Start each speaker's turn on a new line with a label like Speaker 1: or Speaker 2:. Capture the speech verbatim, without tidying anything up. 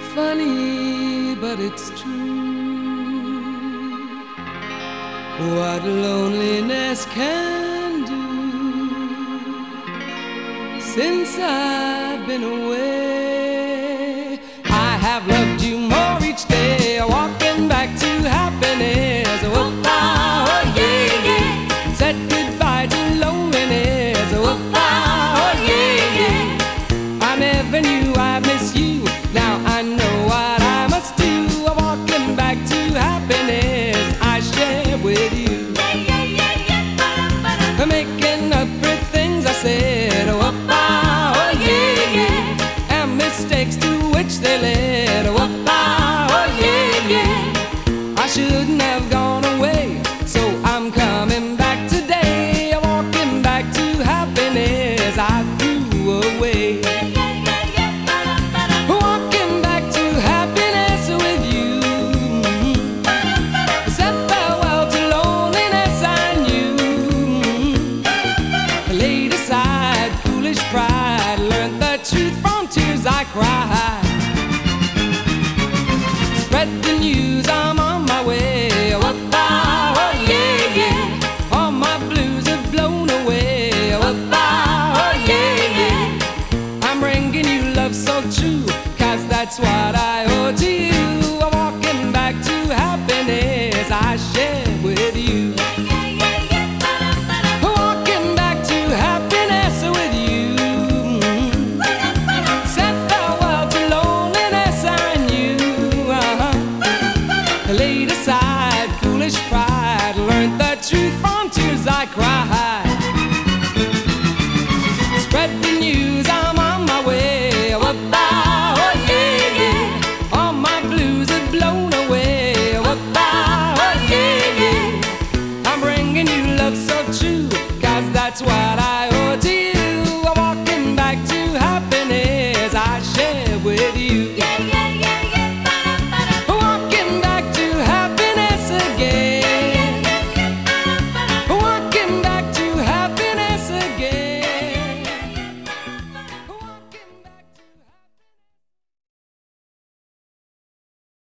Speaker 1: Funny, but it's true, what loneliness can do. Since I've been away, I have loved you more each day, walking back to happiness. Whoop, ah, oh yeah, yeah. Said goodbye to loneliness. Whoop, ah, oh yeah, yeah. I never knew I'd miss you. Now I know what I must do. I'm walking back to happiness I share with you. I'm making up for things I said. Whoop, ah, oh yeah, yeah. And mistakes to which they led. Whoop, ah, oh yeah, yeah. I shouldn't have gone away, so I'm coming back today. I'm walking back to happiness I threw away. Walking back to happiness with you. Said farewell to loneliness I knew. Laid aside foolish pride, learned the truth from tears I cried. Spread the news, I'm on my way. Whoop, ah, oh yeah, yeah. All my blues have blown away. Whoop, ah, oh yeah, yeah. I'm bringing you love so true, 'cause that's what I owe to you. I'm walking back to happiness I share with you. Walking back to happiness with you. Said farewell to loneliness I knew. Uh-huh. Laid aside foolish pride, learned the truth from tears I cried. Spread the news, I'm on my way. Whoop, ah, oh yeah, yeah. All my blues have blown away. Whoop, ah, oh yeah, yeah. I'm bringing you love so true, 'cause that's what I